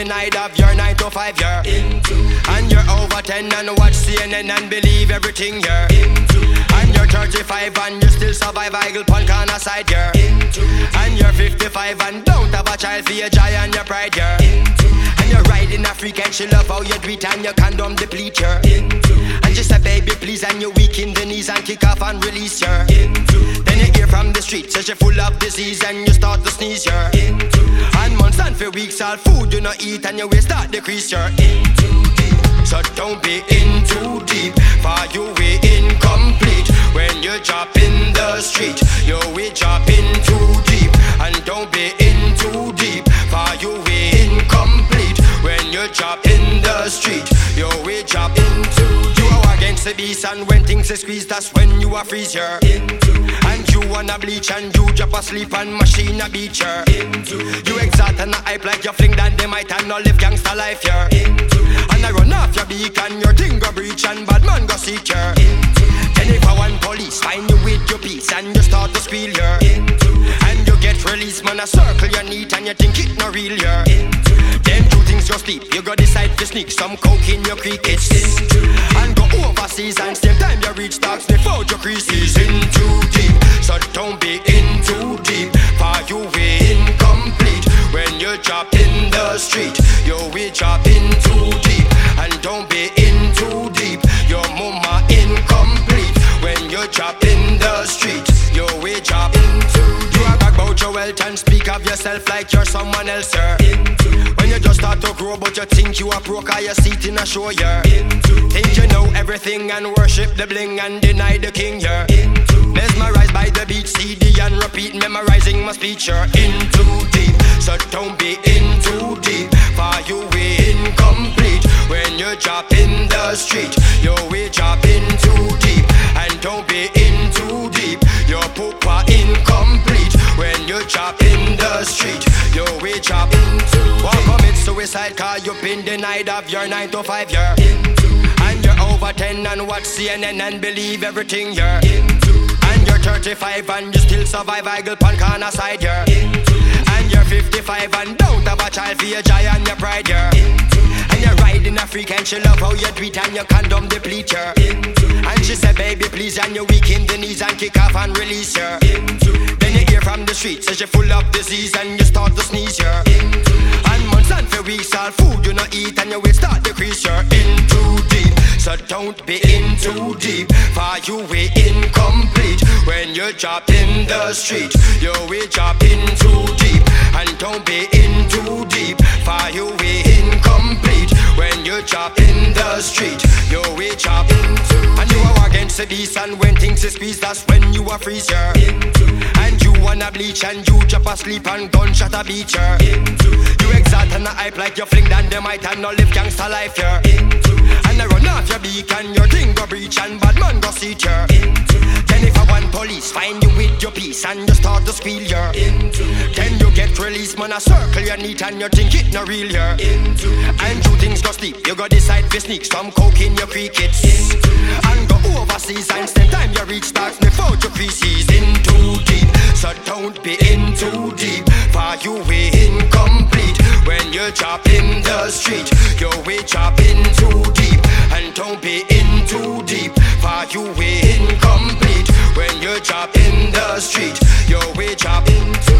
denied of your 9 to 5 year into. And you're over 10 and watch CNN and believe everything you're into. And you're 35 and you still survive Eagle Pond corner side you're into. And you're 55 and don't have a child for your joy and your pride you're into. And you're riding a freak and she love how you do it and your condom deplete you're into. And just say baby please and you weak in the knees and kick off and release you're into. Then you hear from the streets says you're full of disease and you start to sneeze you're into. And months and for weeks all food you not eat and your waist start decrease you're into deep. So don't be in too deep, for you way incomplete. When you drop in the street, you will drop in too deep. And don't be in too deep, for you way incomplete. When you drop in the street, you will drop in too deep. You are against the beast and when things are squeezed, that's when you are freeze you're into. And you wanna bleach and you drop asleep and machine a beat you're into. You exalt and a hype like you fling that they might and not live gangster life you're into. And I run off your beak and your thing go breach and bad man go seek you're into. Then if I want police find you with your piece and you start to squeal you're into. And you get released man a circle your neat and you think it no real you're into. Them two things you sleep, you go decide to sneak some coke in your creek it's into. And go overseas and same time you reach stocks before your creases in too deep. So don't be in too deep, for you way incomplete. When you drop in the street, you will drop in too deep. And don't be in too deep, your mama incomplete. When you drop in the street, you will drop in too deep. You brag about your wealth and speak of yourself like you're someone else, sir. When you just start to grow but you think you are broke or you sit in a show, you're into. Think you know everything and worship the bling and deny the king, you're into. Mesmerized by the beat, CD and repeat, memorizing my speech, you're in too deep. So don't be in too deep, for you way incomplete. When you drop in the street, you will drop in too deep. And don't be in too deep, your poopa incomplete. When you drop in the street, you will drop in too deep. Won't commit suicide cause you've been denied of your 9 to 5 year into. And you're over 10 and watch CNN and believe everything you're into. And you're 35 and you still survive Eagle Pond corner side you're into. And you're 55 and don't have a child for your joy and your pride you're into. And you're riding a freak and she love how you do it and your condom deplete you're into. And she said baby please and you weak in the knees and kick off and release you're into. Then you hear from the streets says you're full of disease and you start to sneeze you're into. And months and for weeks all food you not eat and your weight start decrease you're in too deep. So don't be in too deep, for you way incomplete. When you drop in the street, you will drop in too deep. And don't be in too deep, for you way incomplete. When you drop in the street, you will drop in too deep. And you are against the beast and when things are squeezed, that's when you are freeze you're into. And you wanna bleach and you drop asleep and gunshot a beat you're into. You exalt and a hype like you fling down the might and not live gangster life you're into. And I run off your beak and your thing go breach and bad man go seat you're into. Then if I want police find you with your piece and you start to squeal you're into. Then you get released man a circle your neat and you think it no real you're into. And two things go sleep, you go decide to sneak some coke in your creek it's into. And go overseas and same time you reach stocks before your creases in too deep. So don't be in too deep, for you way incomplete. When you drop in the street, you will drop in too deep. And don't be in too deep, for you way incomplete. When you drop in the street, you will drop in too deep.